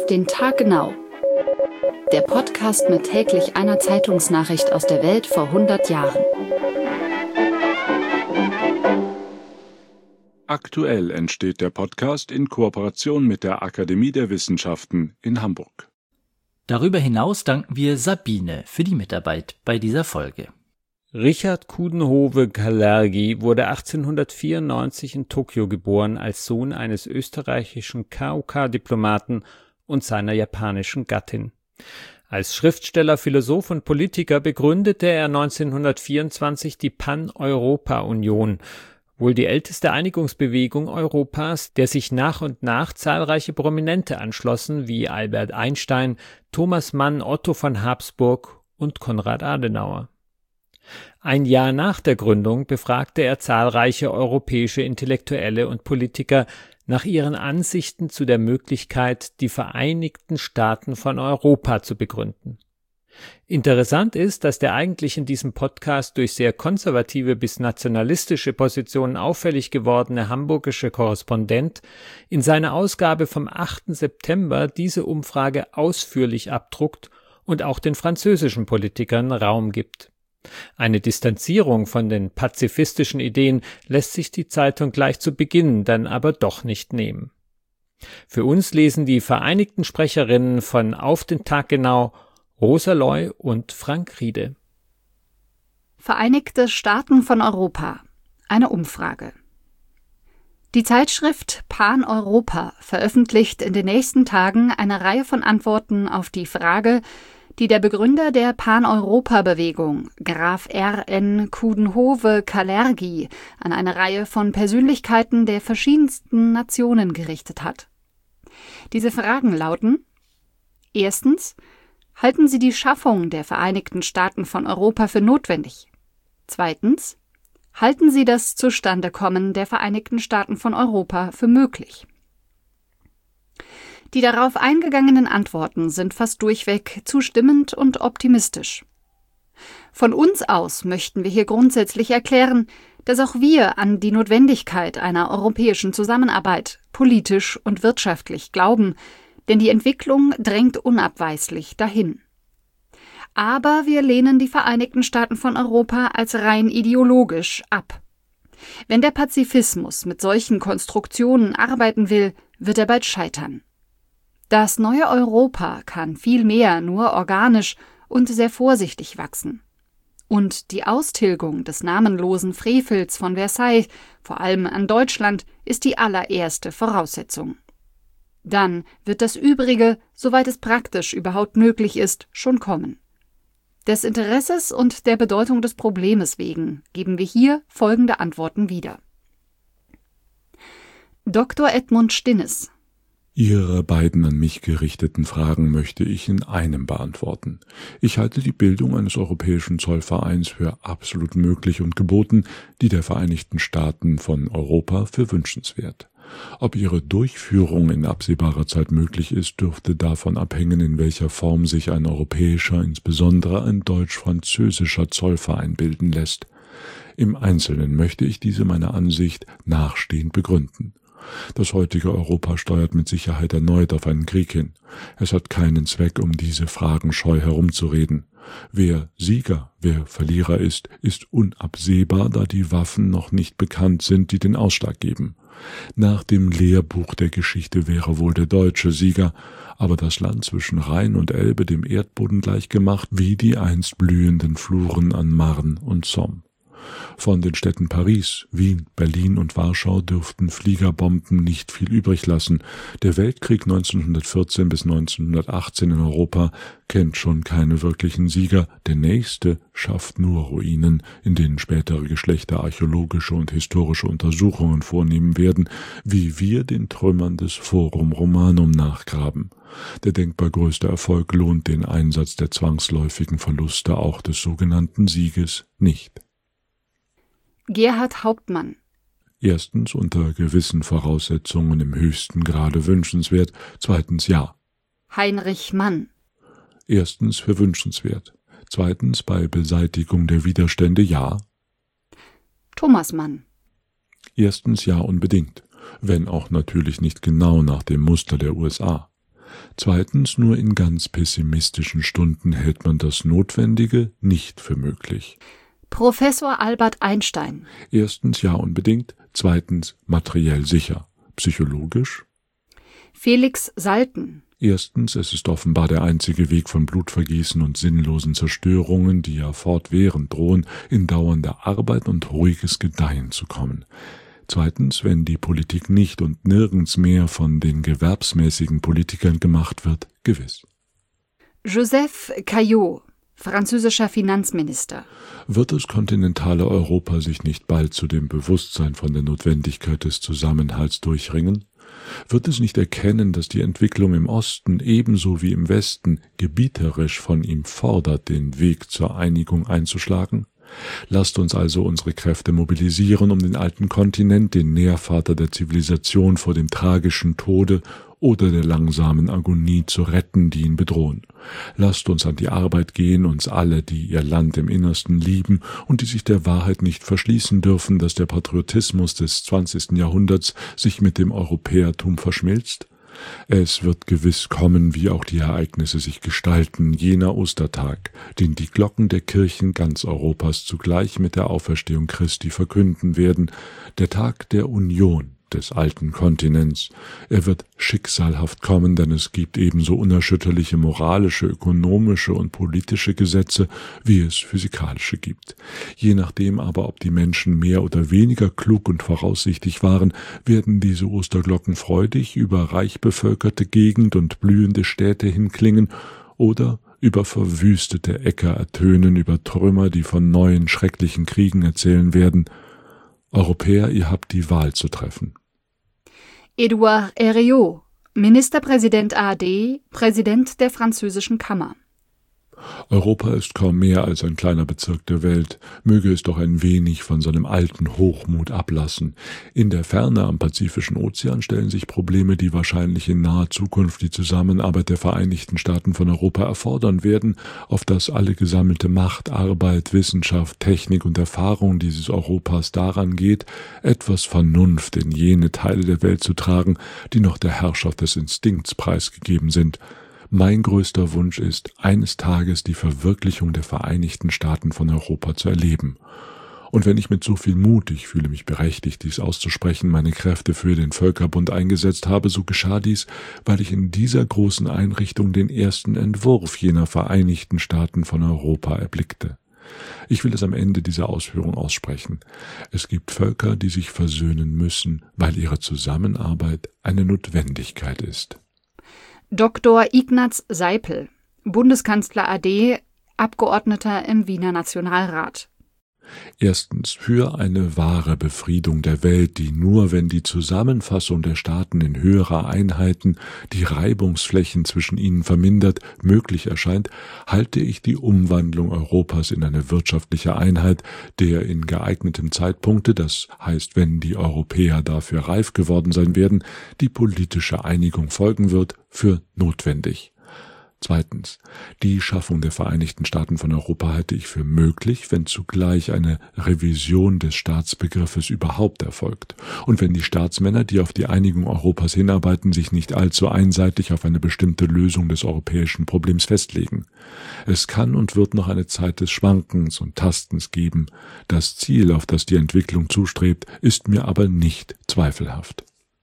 den Tag genau. Der Podcast mit täglich einer Zeitungsnachricht aus der Welt vor 100 Jahren. Aktuell entsteht der Podcast in Kooperation mit der Akademie der Wissenschaften in Hamburg. Darüber hinaus danken wir Sabine für die Mitarbeit bei dieser Folge. Richard Coudenhove-Kalergi wurde 1894 in Tokio geboren als Sohn eines österreichischen KOK-Diplomaten und seiner japanischen Gattin. Als Schriftsteller, Philosoph und Politiker begründete er 1924 die Pan-Europa-Union, wohl die älteste Einigungsbewegung Europas, der sich nach und nach zahlreiche Prominente anschlossen, wie Albert Einstein, Thomas Mann, Otto von Habsburg und Konrad Adenauer. Ein Jahr nach der Gründung befragte er zahlreiche europäische Intellektuelle und Politiker nach ihren Ansichten zu der Möglichkeit, die Vereinigten Staaten von Europa zu begründen. Interessant ist, dass der eigentlich in diesem Podcast durch sehr konservative bis nationalistische Positionen auffällig gewordene hamburgische Korrespondent in seiner Ausgabe vom 8. September diese Umfrage ausführlich abdruckt und auch den französischen Politikern Raum gibt. Eine Distanzierung von den pazifistischen Ideen lässt sich die Zeitung gleich zu Beginn dann aber doch nicht nehmen. Für uns lesen die vereinigten Sprecherinnen von Auf den Tag genau Rosa Loy und Frank Riede. Vereinigte Staaten von Europa. Eine Umfrage. Die Zeitschrift Pan-Europa veröffentlicht in den nächsten Tagen eine Reihe von Antworten auf die Frage, die der Begründer der Pan-Europa-Bewegung, Graf R.N. Coudenhove-Kalergi, an eine Reihe von Persönlichkeiten der verschiedensten Nationen gerichtet hat. Diese Fragen lauten: Erstens, halten Sie die Schaffung der Vereinigten Staaten von Europa für notwendig? Zweitens, halten Sie das Zustandekommen der Vereinigten Staaten von Europa für möglich? Die darauf eingegangenen Antworten sind fast durchweg zustimmend und optimistisch. Von uns aus möchten wir hier grundsätzlich erklären, dass auch wir an die Notwendigkeit einer europäischen Zusammenarbeit politisch und wirtschaftlich glauben, denn die Entwicklung drängt unabweislich dahin. Aber wir lehnen die Vereinigten Staaten von Europa als rein ideologisch ab. Wenn der Pazifismus mit solchen Konstruktionen arbeiten will, wird er bald scheitern. Das neue Europa kann vielmehr nur organisch und sehr vorsichtig wachsen. Und die Austilgung des namenlosen Frevels von Versailles, vor allem an Deutschland, ist die allererste Voraussetzung. Dann wird das Übrige, soweit es praktisch überhaupt möglich ist, schon kommen. Des Interesses und der Bedeutung des Problems wegen geben wir hier folgende Antworten wieder. Dr. Edmund Stinnes. Ihre beiden an mich gerichteten Fragen möchte ich in einem beantworten. Ich halte die Bildung eines europäischen Zollvereins für absolut möglich und geboten, die der Vereinigten Staaten von Europa für wünschenswert. Ob ihre Durchführung in absehbarer Zeit möglich ist, dürfte davon abhängen, in welcher Form sich ein europäischer, insbesondere ein deutsch-französischer Zollverein bilden lässt. Im Einzelnen möchte ich diese meiner Ansicht nachstehend begründen. Das heutige Europa steuert mit Sicherheit erneut auf einen Krieg hin. Es hat keinen Zweck, um diese Fragen scheu herumzureden. Wer Sieger, wer Verlierer ist unabsehbar, da die Waffen noch nicht bekannt sind, die den Ausschlag geben. Nach dem Lehrbuch der Geschichte wäre wohl der deutsche Sieger, aber das Land zwischen Rhein und Elbe dem Erdboden gleichgemacht, wie die einst blühenden Fluren an Marne und Somme. Von den Städten Paris, Wien, Berlin und Warschau dürften Fliegerbomben nicht viel übrig lassen. Der Weltkrieg 1914 bis 1918 in Europa kennt schon keine wirklichen Sieger. Der nächste schafft nur Ruinen, in denen spätere Geschlechter archäologische und historische Untersuchungen vornehmen werden, wie wir den Trümmern des Forum Romanum nachgraben. Der denkbar größte Erfolg lohnt den Einsatz der zwangsläufigen Verluste auch des sogenannten Sieges nicht. Gerhard Hauptmann. Erstens unter gewissen Voraussetzungen im höchsten Grade wünschenswert, zweitens ja. Heinrich Mann. Erstens für wünschenswert, zweitens bei Beseitigung der Widerstände ja. Thomas Mann. Erstens ja unbedingt, wenn auch natürlich nicht genau nach dem Muster der USA. Zweitens, nur in ganz pessimistischen Stunden hält man das Notwendige nicht für möglich. Professor Albert Einstein. Erstens, ja, unbedingt. Zweitens, materiell sicher. Psychologisch? Felix Salten. Erstens, es ist offenbar der einzige Weg von Blutvergießen und sinnlosen Zerstörungen, die ja fortwährend drohen, in dauernde Arbeit und ruhiges Gedeihen zu kommen. Zweitens, wenn die Politik nicht und nirgends mehr von den gewerbsmäßigen Politikern gemacht wird, gewiss. Joseph Caillaux, französischer Finanzminister. Wird das kontinentale Europa sich nicht bald zu dem Bewusstsein von der Notwendigkeit des Zusammenhalts durchringen? Wird es nicht erkennen, dass die Entwicklung im Osten ebenso wie im Westen gebieterisch von ihm fordert, den Weg zur Einigung einzuschlagen? Lasst uns also unsere Kräfte mobilisieren, um den alten Kontinent, den Nährvater der Zivilisation, vor dem tragischen Tode oder der langsamen Agonie zu retten, die ihn bedrohen. Lasst uns an die Arbeit gehen, uns alle, die ihr Land im Innersten lieben und die sich der Wahrheit nicht verschließen dürfen, dass der Patriotismus des 20. Jahrhunderts sich mit dem Europäertum verschmilzt. Es wird gewiss kommen, wie auch die Ereignisse sich gestalten, jener Ostertag, den die Glocken der Kirchen ganz Europas zugleich mit der Auferstehung Christi verkünden werden, der Tag der Union des alten Kontinents. Er wird schicksalhaft kommen, denn es gibt ebenso unerschütterliche moralische, ökonomische und politische Gesetze, wie es physikalische gibt. Je nachdem aber, ob die Menschen mehr oder weniger klug und voraussichtig waren, werden diese Osterglocken freudig über reich bevölkerte Gegend und blühende Städte hinklingen oder über verwüstete Äcker ertönen, über Trümmer, die von neuen schrecklichen Kriegen erzählen werden. Europäer, ihr habt die Wahl zu treffen. Édouard Herriot, Ministerpräsident AD, Präsident der französischen Kammer. Europa ist kaum mehr als ein kleiner Bezirk der Welt, möge es doch ein wenig von seinem alten Hochmut ablassen. In der Ferne am Pazifischen Ozean stellen sich Probleme, die wahrscheinlich in naher Zukunft die Zusammenarbeit der Vereinigten Staaten von Europa erfordern werden, auf das alle gesammelte Macht, Arbeit, Wissenschaft, Technik und Erfahrung dieses Europas daran geht, etwas Vernunft in jene Teile der Welt zu tragen, die noch der Herrschaft des Instinkts preisgegeben sind. Mein größter Wunsch ist, eines Tages die Verwirklichung der Vereinigten Staaten von Europa zu erleben. Und wenn ich mit so viel Mut, ich fühle mich berechtigt, dies auszusprechen, meine Kräfte für den Völkerbund eingesetzt habe, so geschah dies, weil ich in dieser großen Einrichtung den ersten Entwurf jener Vereinigten Staaten von Europa erblickte. Ich will es am Ende dieser Ausführung aussprechen. Es gibt Völker, die sich versöhnen müssen, weil ihre Zusammenarbeit eine Notwendigkeit ist. Dr. Ignaz Seipel, Bundeskanzler AD, Abgeordneter im Wiener Nationalrat. Erstens, für eine wahre Befriedung der Welt, die nur, wenn die Zusammenfassung der Staaten in höherer Einheiten die Reibungsflächen zwischen ihnen vermindert, möglich erscheint, halte ich die Umwandlung Europas in eine wirtschaftliche Einheit, der in geeignetem Zeitpunkte, das heißt, wenn die Europäer dafür reif geworden sein werden, die politische Einigung folgen wird, für notwendig. Zweitens, die Schaffung der Vereinigten Staaten von Europa halte ich für möglich, wenn zugleich eine Revision des Staatsbegriffes überhaupt erfolgt und wenn die Staatsmänner, die auf die Einigung Europas hinarbeiten, sich nicht allzu einseitig auf eine bestimmte Lösung des europäischen Problems festlegen. Es kann und wird noch eine Zeit des Schwankens und Tastens geben. Das Ziel, auf das die Entwicklung zustrebt, ist mir aber nicht zweifelhaft.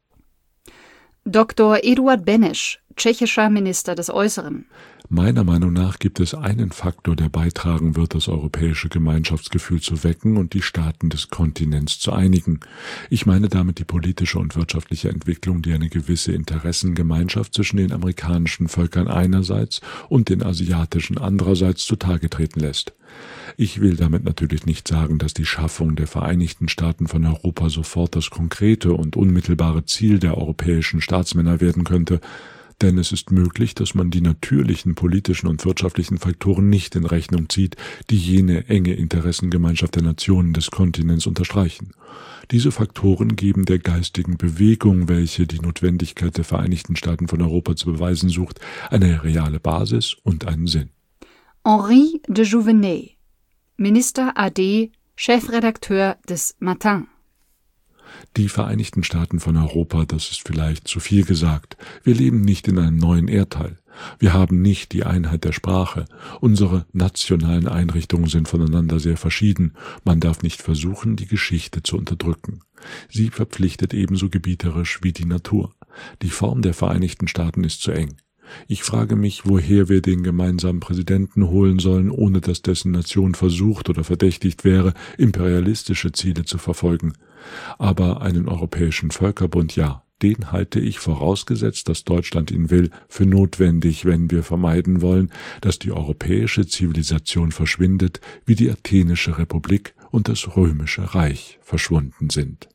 Dr. Eduard Beneš, tschechischer Minister des Äußeren. Meiner Meinung nach gibt es einen Faktor, der beitragen wird, das europäische Gemeinschaftsgefühl zu wecken und die Staaten des Kontinents zu einigen. Ich meine damit die politische und wirtschaftliche Entwicklung, die eine gewisse Interessengemeinschaft zwischen den amerikanischen Völkern einerseits und den asiatischen andererseits zutage treten lässt. Ich will damit natürlich nicht sagen, dass die Schaffung der Vereinigten Staaten von Europa sofort das konkrete und unmittelbare Ziel der europäischen Staatsmänner werden könnte, denn es ist möglich, dass man die natürlichen politischen und wirtschaftlichen Faktoren nicht in Rechnung zieht, die jene enge Interessengemeinschaft der Nationen des Kontinents unterstreichen. Diese Faktoren geben der geistigen Bewegung, welche die Notwendigkeit der Vereinigten Staaten von Europa zu beweisen sucht, eine reale Basis und einen Sinn. Henri de Jouveney, Minister AD, Chefredakteur des Matin. Die Vereinigten Staaten von Europa, das ist vielleicht zu viel gesagt. Wir leben nicht in einem neuen Erdteil. Wir haben nicht die Einheit der Sprache. Unsere nationalen Einrichtungen sind voneinander sehr verschieden. Man darf nicht versuchen, die Geschichte zu unterdrücken. Sie verpflichtet ebenso gebieterisch wie die Natur. Die Form der Vereinigten Staaten ist zu eng. Ich frage mich, woher wir den gemeinsamen Präsidenten holen sollen, ohne dass dessen Nation versucht oder verdächtigt wäre, imperialistische Ziele zu verfolgen. Aber einen europäischen Völkerbund, ja, den halte ich, vorausgesetzt, dass Deutschland ihn will, für notwendig, wenn wir vermeiden wollen, dass die europäische Zivilisation verschwindet, wie die Athenische Republik und das Römische Reich verschwunden sind.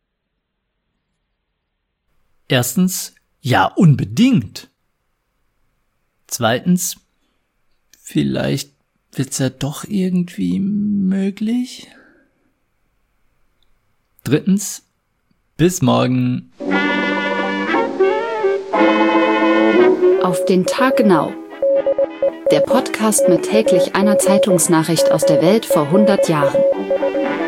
Erstens, ja, unbedingt. Zweitens, vielleicht wird's ja doch irgendwie möglich. Drittens, bis morgen. Auf den Tag genau. Der Podcast mit täglich einer Zeitungsnachricht aus der Welt vor 100 Jahren.